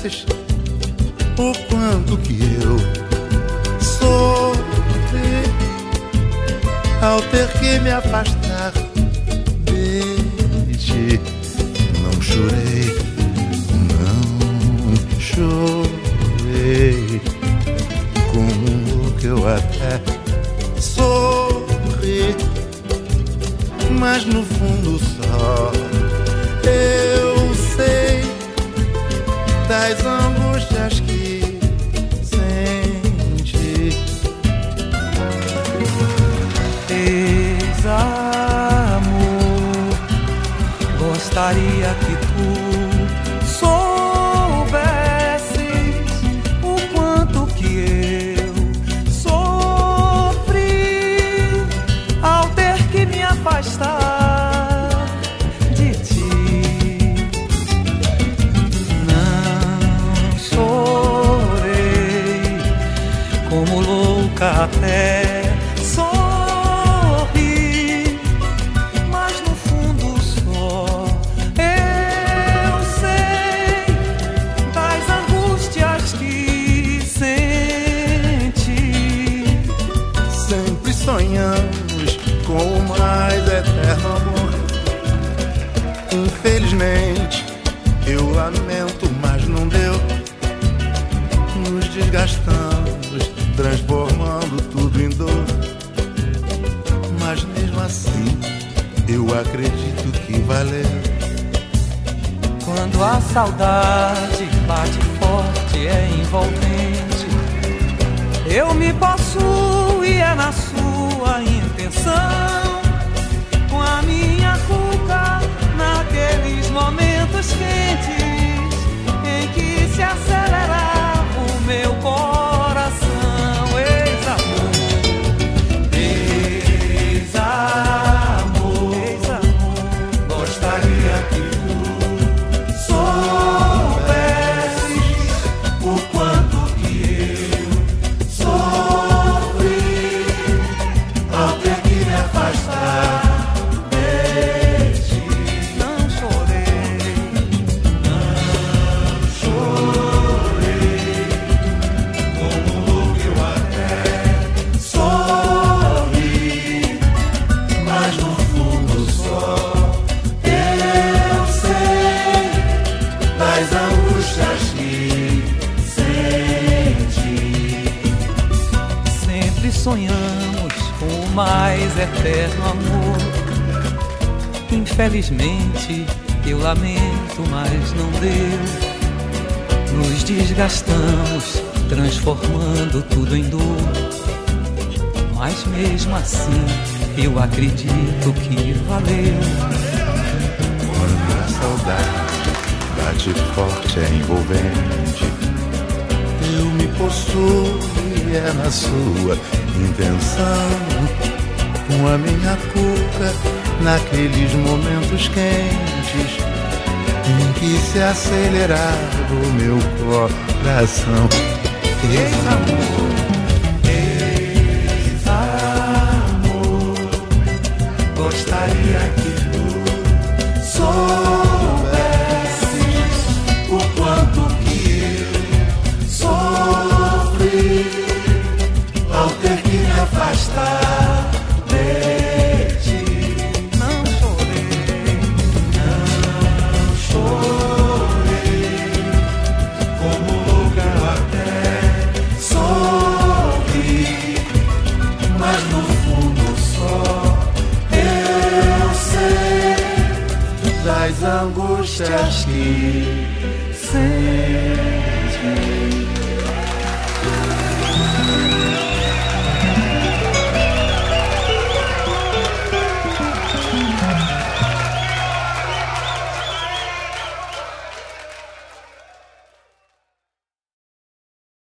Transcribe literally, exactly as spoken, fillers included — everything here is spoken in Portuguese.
soubesses o quanto que eu sofri ao ter que me afastar de ti. Não chorei, não chorei, como que eu até sorri, mas no fundo só eu sei das angústias que senti. Ex-amor, gostaria que tu soubesses o quanto que eu sofri ao ter que me afastar de ti. Não chorei como louca até sorri, mas no fundo só eu sei das angústias que senti. Sempre sonhamos com o mais eterno amor. Infelizmente, eu lamento, mas não deu. Nos desgastamos, transformando tudo em dor. Mas mesmo assim, eu acredito que valeu. Quando a saudade bate forte, é envolvente, eu me possuo e é na sua intenção. Com a minha cuca naqueles momentos quentes em que se acelerava o meu coração. Ex-amor, ex-amor, ex-amor, gostaria que tu soubesses o quanto que eu sofri ao ter que me afastar de ti. Não chorei, não chorei, como louco eu até sorri, mas no fundo só eu sei das angústias que senti. Sempre sonhamos com o mais eterno amor. Infelizmente, eu lamento, mas não deu. Nos desgastamos, transformando tudo em dor. Mas mesmo assim, eu acredito que valeu. Quando a saudade bate forte, é envolvente, eu me possuo e é na sua intenção. Com a minha cuca naqueles momentos quentes em que se acelerava o meu coração. Ex-amor, ex-amor, gostaria que tu soubesses o quanto que eu sofri ao ter que me afastar de ti. Não chorei, não chorei, como louca eu até sorri, mas no fundo só eu sei das angústias que senti.